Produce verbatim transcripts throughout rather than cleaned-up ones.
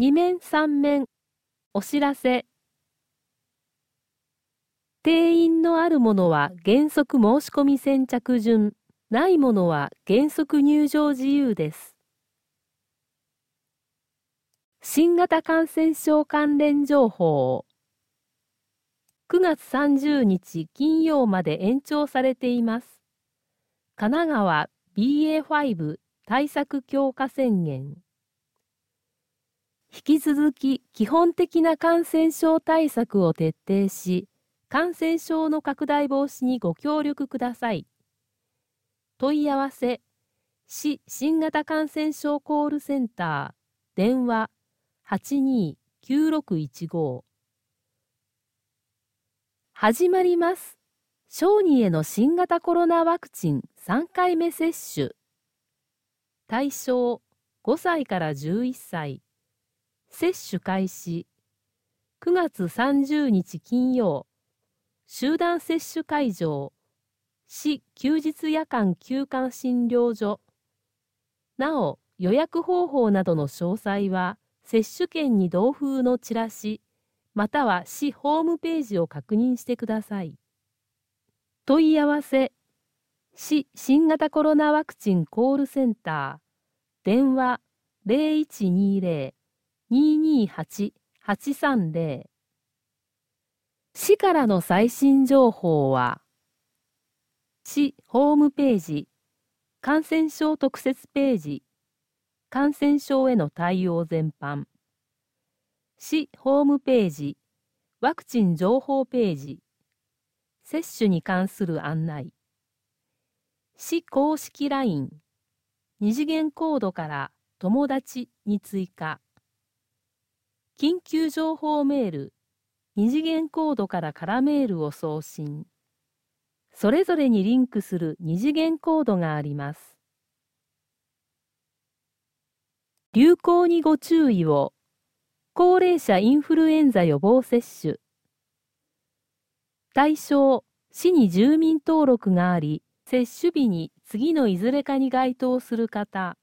に面さん面お知らせ。定員のあるものは原則申し込み先着順、ないものは原則入場自由です。新型感染症関連情報。くがつさんじゅうにち金曜まで延長されています。神奈川 ビーエーファイブ 対策強化宣言。引き続き基本的な感染症対策を徹底し、感染症の拡大防止にご協力ください。問い合わせ、市新型感染症コールセンター、電話はちにーきゅうろくいちご。始まります。小児への新型コロナワクチンさんかいめ接種。対象ごさいからじゅういっさい。接種開始。くがつさんじゅうにち金曜。集団接種会場。市休日夜間休館診療所。なお、予約方法などの詳細は、接種券に同封のチラシ、または市ホームページを確認してください。問い合わせ、市新型コロナワクチンコールセンター、電話ゼロいちにゼロ にーにーはち はちさんゼロ。市からの最新情報は、市ホームページ、感染症特設ページ、感染症への対応全般、市ホームページ、ワクチン情報ページ、接種に関する案内、市公式 ライン、二次元コードから友達に追加、緊急情報メール、二次元コードからカラメールを送信。それぞれにリンクする二次元コードがあります。流行にご注意を。高齢者インフルエンザ予防接種。対象、市に住民登録があり、接種日に次のいずれかに該当する方。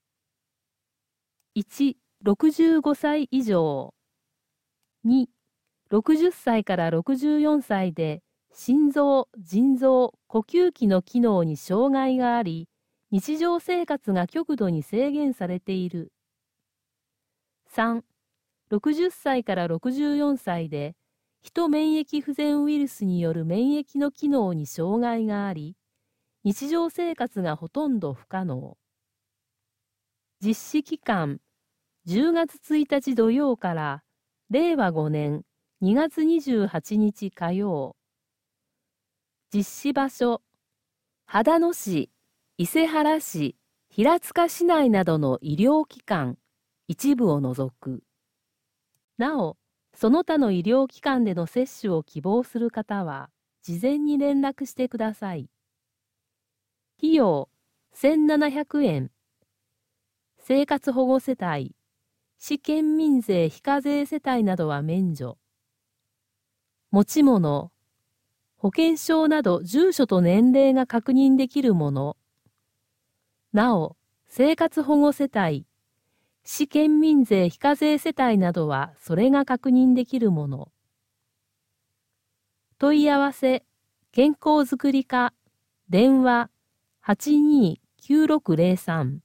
いち、ろくじゅうごさい以上。に、ろくじゅっさいからろくじゅうよんさいで、心臓、腎臓、呼吸器の機能に障害があり、日常生活が極度に制限されている。さん、ろくじゅっさいからろくじゅうよんさいで、ヒト免疫不全ウイルスによる免疫の機能に障害があり、日常生活がほとんど不可能。実施期間、じゅうがつついたち土曜かられいわごねんにがつにじゅうはちにち火曜。実施場所、秦野市、伊勢原市、平塚市内などの医療機関、一部を除く。なお、その他の医療機関での接種を希望する方は、事前に連絡してください。費用、せんななひゃくえん。生活保護世帯、市県民税非課税世帯などは免除。持ち物、保険証など住所と年齢が確認できるもの。なお、生活保護世帯、市県民税非課税世帯などはそれが確認できるもの。問い合わせ、健康づくり課、電話はちにーきゅうろくゼロさん。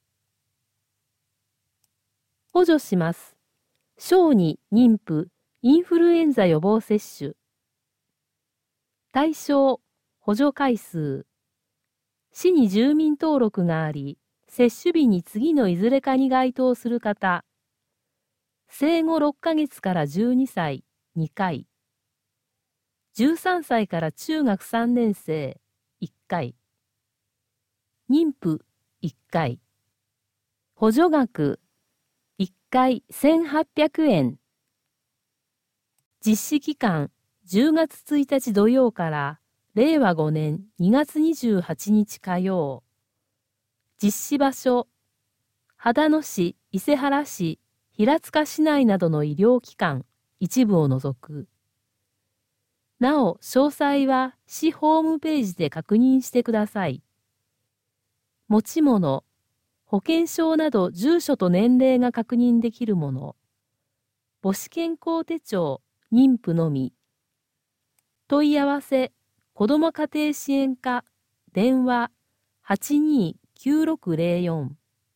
補助します。小児、妊婦、インフルエンザ予防接種。対象、補助回数。市に住民登録があり、接種日に次のいずれかに該当する方。生後ろっかげつからじゅうにさい、にかい。じゅうさんさいから中学さんねんせい、いっかい。妊婦、いっかい。補助額、いっかいせんはっぴゃくえん。実施期間、じゅうがつついたち土曜かられいわごねんにがつにじゅうはちにち火曜。実施場所、秦野市、伊勢原市、平塚市内などの医療機関、一部を除く。なお、詳細は市ホームページで確認してください。持ち物、保険証など住所と年齢が確認できるもの。 母子健康手帳妊婦のみ。問い合わせ子ども家庭支援課電話 はちにーきゅうろくゼロよん。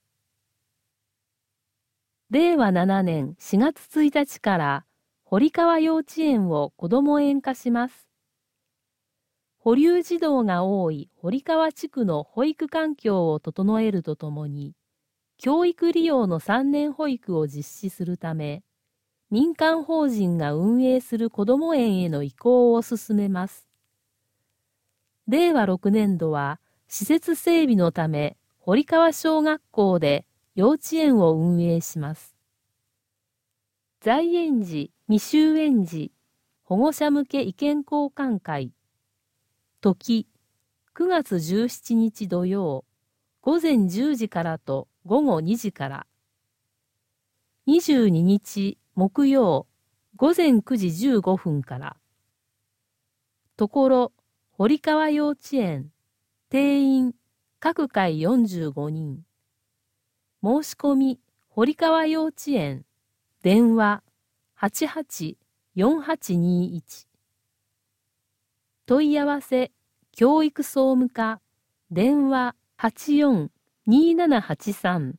れいわななねんしがつついたちから堀川幼稚園を子ども園化します。保留児童が多い堀川地区の保育環境を整えるとともに、教育利用のさんねん保育を実施するため、民間法人が運営する子ども園への移行を進めます。れいわろくねんどは、施設整備のため、堀川小学校で幼稚園を運営します。在園児、未就園児、保護者向け意見交換会。時、くがつじゅうしちにち土曜、ごぜんじゅうじからとごごにじから。にじゅうににち木曜、ごぜんくじじゅうごふんから。ところ、堀川幼稚園、定員、各回よんじゅうごにん。申し込み、堀川幼稚園、電話、はちはちよんはちにいち。問い合わせ、教育総務課、電話、はちよんにななはちさん。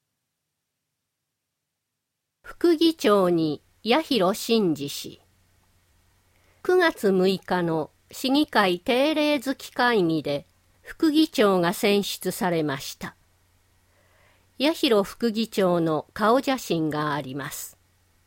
副議長に八広真二氏。くがつむいかの市議会定例月会議で副議長が選出されました。八広副議長の顔写真があります。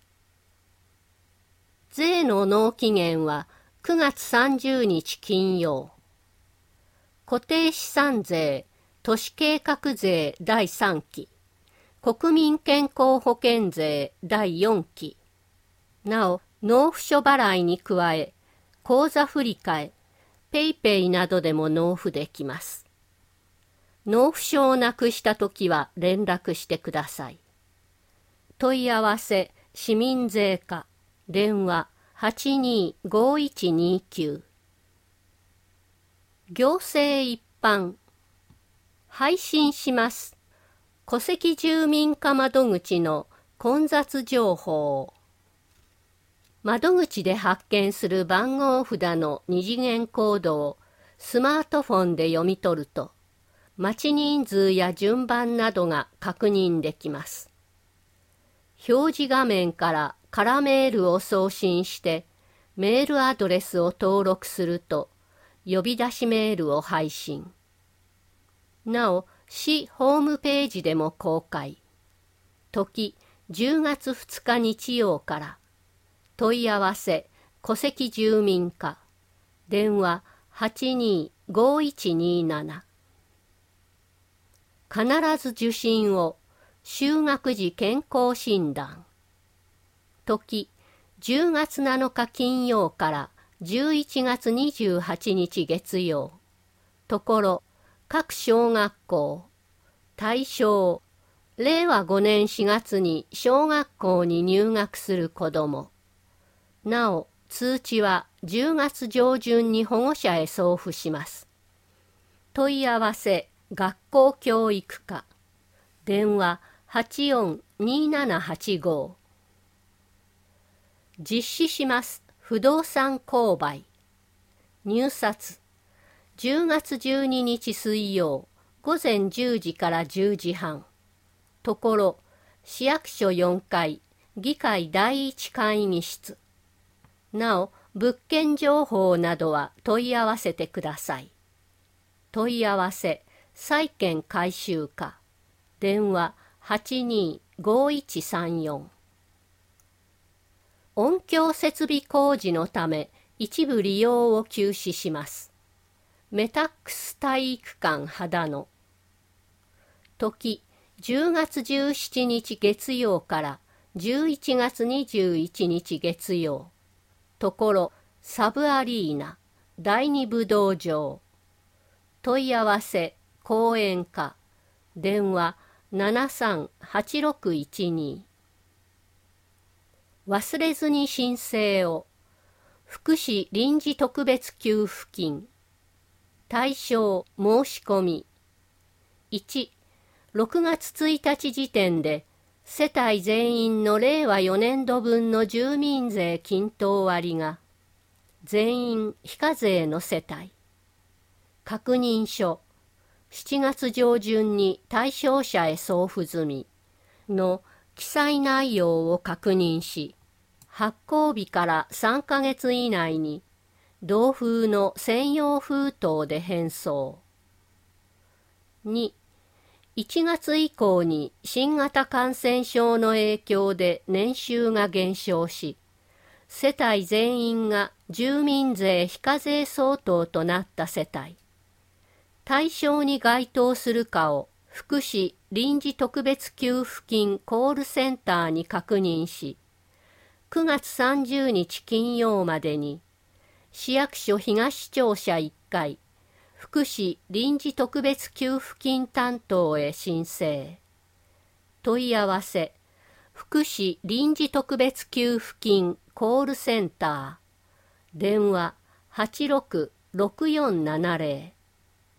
税の納期限はくがつさんじゅうにち金曜。固定資産税、都市計画税だいさんき、国民健康保険税だいよんき。なお、納付書払いに加え、口座振替、ペイペイなどでも納付できます。納付書をなくしたときは連絡してください。問い合わせ、市民税課、電話はちにーごいちにきゅう。行政一般。配信します。戸籍住民課窓口の混雑情報。窓口で発見する番号札の二次元コードをスマートフォンで読み取ると、待ち人数や順番などが確認できます。表示画面から空メールを送信してメールアドレスを登録すると呼び出しメールを配信。なお、市ホームページでも公開。時じゅうがつふつか日曜から。問い合わせ戸籍住民課。電話はちにーごいちになな。必ず受診を。就学時健康診断。時じゅうがつなのか金曜からじゅういちがつにじゅうはちにち月曜。ところ各小学校。対象れいわごねんしがつに小学校に入学する子ども。なお通知はじゅうがつ上旬に保護者へ送付します。問い合わせ学校教育課。電話はちよんにななはちご。実施します不動産購買。入札じゅうがつじゅうににち水曜ごぜんじゅうじからじゅうじはん。ところ市役所よんかい議会だいいち会議室。なお物件情報などは問い合わせてください。問い合わせ債権回収課。電話はちにーごいちさんよん。音響設備工事のため一部利用を休止します。メタックス体育館秦野。時じゅうがつじゅうしちにち月曜からじゅういちがつにじゅういちにち月曜。ところサブアリーナだいに武道場。問い合わせ講演課。電話ななさんはちろくいちに。忘れずに申請を。福祉臨時特別給付金。対象申し込み。いち、ろくがつついたち時点で世帯全員のれいわよねんど分の住民税均等割が全員非課税の世帯。確認書しちがつ上旬に対象者へ送付済みの記載内容を確認し、発行日からさんかげつ以内に同封の専用封筒で返送。に、いちがつ以降に新型感染症の影響で年収が減少し、世帯全員が住民税非課税相当となった世帯。対象に該当するかを福祉臨時特別給付金コールセンターに確認し、くがつさんじゅうにち金曜までに市役所東庁舎いっかい福祉臨時特別給付金担当へ申請。問い合わせ福祉臨時特別給付金コールセンター電話 はちろくろくよんななぜろ。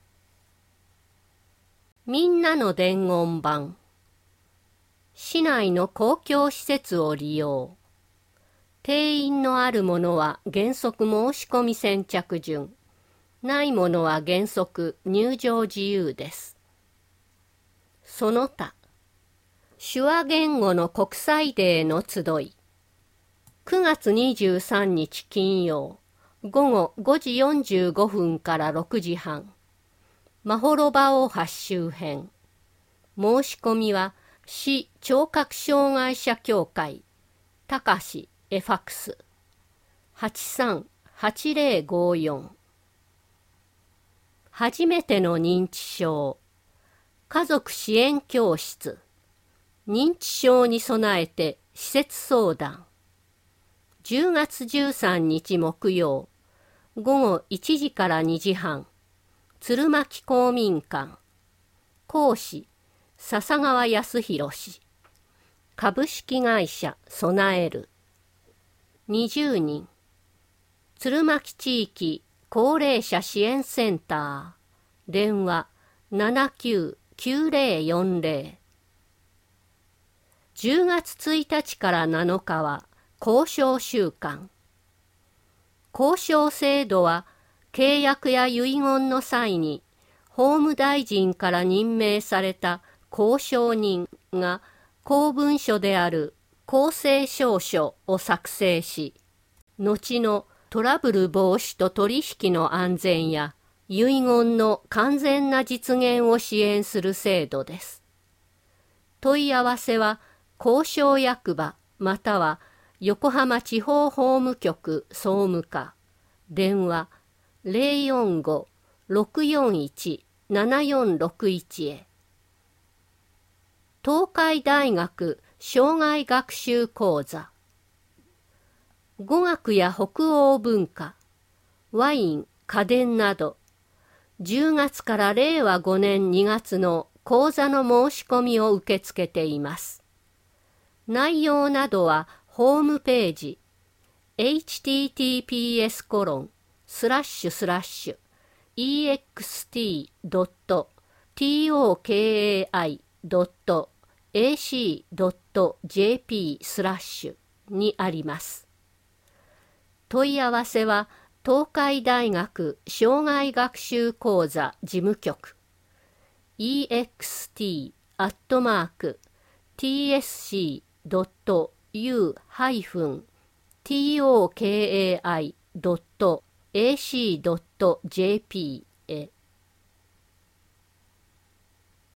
みんなの伝言板。市内の公共施設を利用。定員のあるものは原則申し込み先着順。ないものは原則入場自由です。その他、手話言語の国際デーの集い。くがつにじゅうさんにち金曜、ごごごじよんじゅうごふんからろくじはん。まほろば大橋周辺。申し込みは市聴覚障害者協会たかしエファックス はちさんはちぜろごよん。初めての認知症家族支援教室。認知症に備えて施設相談。じゅうがつじゅうさんにち木曜、ごごいちじからにじはん。鶴巻公民館。講師、笹川康弘氏。株式会社備える。にじゅうにん。鶴巻地域高齢者支援センター。電話 ななきゅうきゅうぜろよんぜろ。じゅうがつついたちからなのかは交渉週間。交渉制度は契約や遺言の際に法務大臣から任命された交渉人が公文書である公正証書を作成し、後のトラブル防止と取引の安全や遺言の完全な実現を支援する制度です。問い合わせは交渉役場または横浜地方法務局総務課、電話ぜろよんご ろくよんいち ななよんろくいちへ。東海大学障害学習講座。語学や北欧文化、ワイン、家電など、じゅうがつかられいわごねんにがつの講座の申し込みを受け付けています。内容などはホームページ エイチティーティーピーエスコロンスラッシュスラッシュ イーエックスティードットトーカイドットエーシードットジェーピー スラッシュにあります。問い合わせは東海大学障害学習講座事務局 イーエックスティー アットマーク ティーエスシー ドット ユー ハイフン トーカイドット エーシードットジェーピー